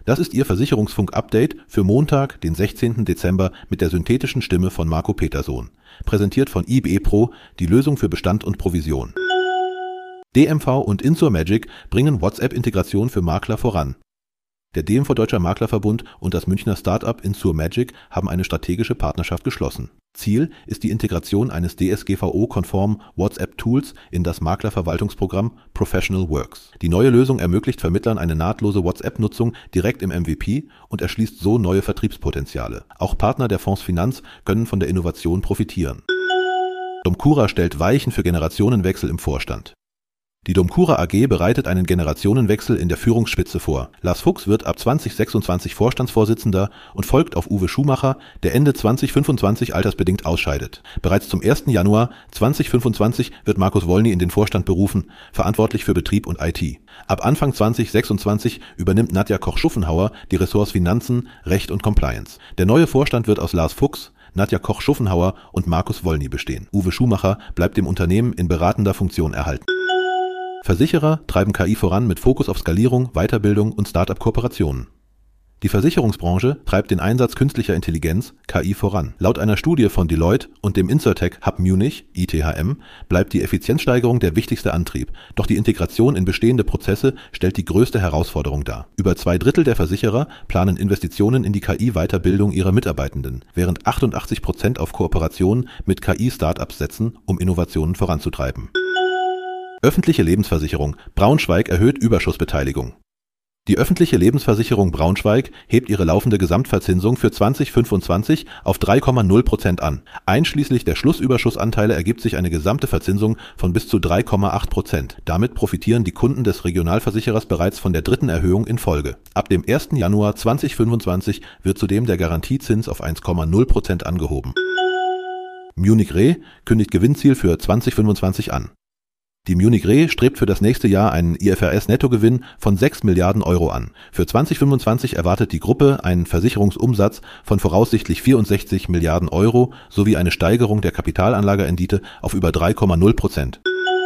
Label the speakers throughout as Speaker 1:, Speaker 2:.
Speaker 1: Das ist Ihr Versicherungsfunk-Update für Montag, den 16. Dezember mit der synthetischen Stimme von Marco Petersohn. Präsentiert von IBE Pro, die Lösung für Bestand und Provision. DMV und InsurMagic bringen WhatsApp-Integration für Makler voran. Der DMV Deutscher Maklerverbund und das Münchner Start-up InsurMagic haben eine strategische Partnerschaft geschlossen. Ziel ist die Integration eines DSGVO-konformen WhatsApp-Tools in das Maklerverwaltungsprogramm Professional Works. Die neue Lösung ermöglicht Vermittlern eine nahtlose WhatsApp-Nutzung direkt im MVP und erschließt so neue Vertriebspotenziale. Auch Partner der Fonds Finanz können von der Innovation profitieren. DOMCURA stellt Weichen für Generationenwechsel im Vorstand. Die DOMCURA AG bereitet einen Generationenwechsel in der Führungsspitze vor. Lars Fuchs wird ab 2026 Vorstandsvorsitzender und folgt auf Uwe Schumacher, der Ende 2025 altersbedingt ausscheidet. Bereits zum 1. Januar 2025 wird Markus Wollny in den Vorstand berufen, verantwortlich für Betrieb und IT. Ab Anfang 2026 übernimmt Nadja Koch-Schuffenhauer die Ressorts Finanzen, Recht und Compliance. Der neue Vorstand wird aus Lars Fuchs, Nadja Koch-Schuffenhauer und Markus Wollny bestehen. Uwe Schumacher bleibt dem Unternehmen in beratender Funktion erhalten. Versicherer treiben KI voran mit Fokus auf Skalierung, Weiterbildung und Start-up-Kooperationen. Die Versicherungsbranche treibt den Einsatz künstlicher Intelligenz, KI, voran. Laut einer Studie von Deloitte und dem Insurtech Hub Munich, ITHM, bleibt die Effizienzsteigerung der wichtigste Antrieb, doch die Integration in bestehende Prozesse stellt die größte Herausforderung dar. Über 2/3 der Versicherer planen Investitionen in die KI-Weiterbildung ihrer Mitarbeitenden, während 88% auf Kooperationen mit KI-Startups setzen, um Innovationen voranzutreiben. Öffentliche Lebensversicherung. Braunschweig erhöht Überschussbeteiligung. Die öffentliche Lebensversicherung Braunschweig hebt ihre laufende Gesamtverzinsung für 2025 auf 3,0% an. Einschließlich der Schlussüberschussanteile ergibt sich eine gesamte Verzinsung von bis zu 3,8%. Damit profitieren die Kunden des Regionalversicherers bereits von der dritten Erhöhung in Folge. Ab dem 1. Januar 2025 wird zudem der Garantiezins auf 1,0% angehoben. Munich Re kündigt Gewinnziel für 2025 an. Die Munich Re strebt für das nächste Jahr einen IFRS-Nettogewinn von 6 Milliarden Euro an. Für 2025 erwartet die Gruppe einen Versicherungsumsatz von voraussichtlich 64 Milliarden Euro sowie eine Steigerung der Kapitalanlagerrendite auf über 3,0%.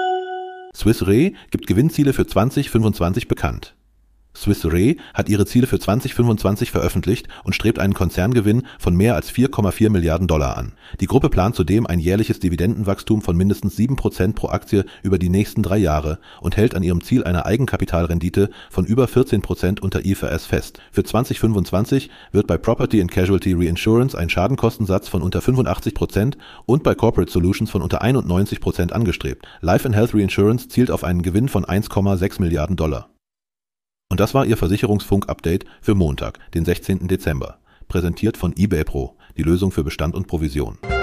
Speaker 1: Swiss Re gibt Gewinnziele für 2025 bekannt. Swiss Re hat ihre Ziele für 2025 veröffentlicht und strebt einen Konzerngewinn von mehr als 4,4 Milliarden Dollar an. Die Gruppe plant zudem ein jährliches Dividendenwachstum von mindestens 7% pro Aktie über die nächsten 3 Jahre und hält an ihrem Ziel einer Eigenkapitalrendite von über 14% unter IFRS fest. Für 2025 wird bei Property and Casualty Reinsurance ein Schadenkostensatz von unter 85% und bei Corporate Solutions von unter 91% angestrebt. Life and Health Reinsurance zielt auf einen Gewinn von 1,6 Milliarden Dollar. Und das war Ihr Versicherungsfunk-Update für Montag, den 16. Dezember. Präsentiert von IBE Pro, die Lösung für Bestand und Provision.